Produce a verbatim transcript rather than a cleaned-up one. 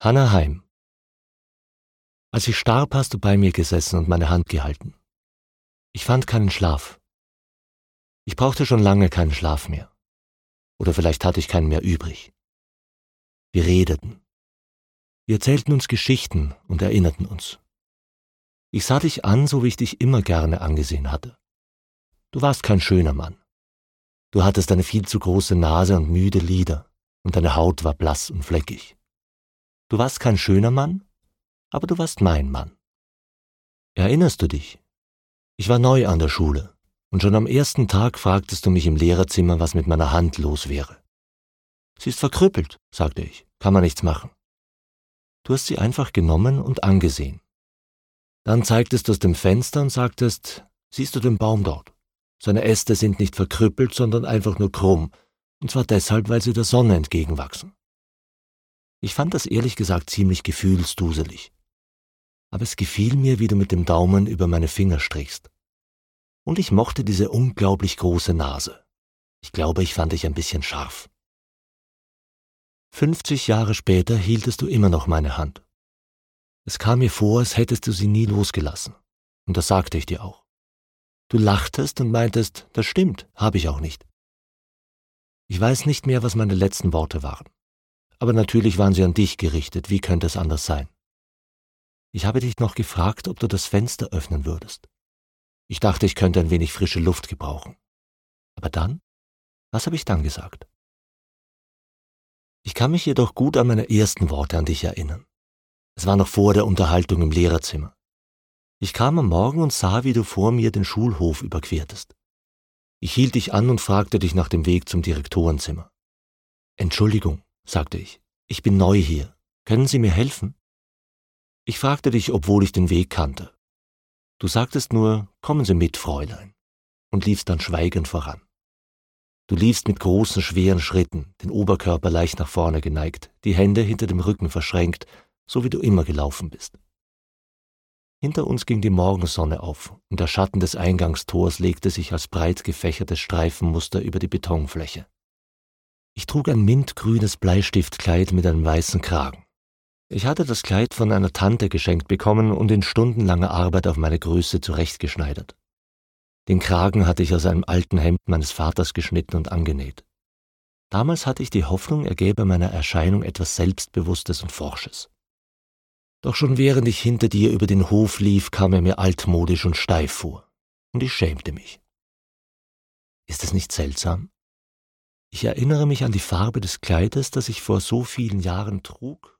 Hannah Heim. Als ich starb, hast du bei mir gesessen und meine Hand gehalten. Ich fand keinen Schlaf. Ich brauchte schon lange keinen Schlaf mehr. Oder vielleicht hatte ich keinen mehr übrig. Wir redeten. Wir erzählten uns Geschichten und erinnerten uns. Ich sah dich an, so wie ich dich immer gerne angesehen hatte. Du warst kein schöner Mann. Du hattest eine viel zu große Nase und müde Lider, und deine Haut war blass und fleckig. Du warst kein schöner Mann, aber du warst mein Mann. Erinnerst du dich? Ich war neu an der Schule, und schon am ersten Tag fragtest du mich im Lehrerzimmer, was mit meiner Hand los wäre. Sie ist verkrüppelt, sagte ich, kann man nichts machen. Du hast sie einfach genommen und angesehen. Dann zeigtest du aus dem Fenster und sagtest, siehst du den Baum dort? Seine Äste sind nicht verkrüppelt, sondern einfach nur krumm, und zwar deshalb, weil sie der Sonne entgegenwachsen. Ich fand das ehrlich gesagt ziemlich gefühlsduselig. Aber es gefiel mir, wie du mit dem Daumen über meine Finger strichst. Und ich mochte diese unglaublich große Nase. Ich glaube, ich fand dich ein bisschen scharf. Fünfzig Jahre später hieltest du immer noch meine Hand. Es kam mir vor, als hättest du sie nie losgelassen. Und das sagte ich dir auch. Du lachtest und meintest, das stimmt, habe ich auch nicht. Ich weiß nicht mehr, was meine letzten Worte waren. Aber natürlich waren sie an dich gerichtet, wie könnte es anders sein? Ich habe dich noch gefragt, ob du das Fenster öffnen würdest. Ich dachte, ich könnte ein wenig frische Luft gebrauchen. Aber dann? Was habe ich dann gesagt? Ich kann mich jedoch gut an meine ersten Worte an dich erinnern. Es war noch vor der Unterhaltung im Lehrerzimmer. Ich kam am Morgen und sah, wie du vor mir den Schulhof überquertest. Ich hielt dich an und fragte dich nach dem Weg zum Direktorenzimmer. Entschuldigung, sagte ich, ich bin neu hier. Können Sie mir helfen? Ich fragte dich, obwohl ich den Weg kannte. Du sagtest nur, kommen Sie mit, Fräulein, und liefst dann schweigend voran. Du liefst mit großen, schweren Schritten, den Oberkörper leicht nach vorne geneigt, die Hände hinter dem Rücken verschränkt, so wie du immer gelaufen bist. Hinter uns ging die Morgensonne auf, und der Schatten des Eingangstors legte sich als breit gefächertes Streifenmuster über die Betonfläche. Ich trug ein mintgrünes Bleistiftkleid mit einem weißen Kragen. Ich hatte das Kleid von einer Tante geschenkt bekommen und in stundenlanger Arbeit auf meine Größe zurechtgeschneidert. Den Kragen hatte ich aus einem alten Hemd meines Vaters geschnitten und angenäht. Damals hatte ich die Hoffnung, er gäbe meiner Erscheinung etwas Selbstbewusstes und Forsches. Doch schon während ich hinter dir über den Hof lief, kam er mir altmodisch und steif vor, und ich schämte mich. Ist es nicht seltsam? Ich erinnere mich an die Farbe des Kleides, das ich vor so vielen Jahren trug,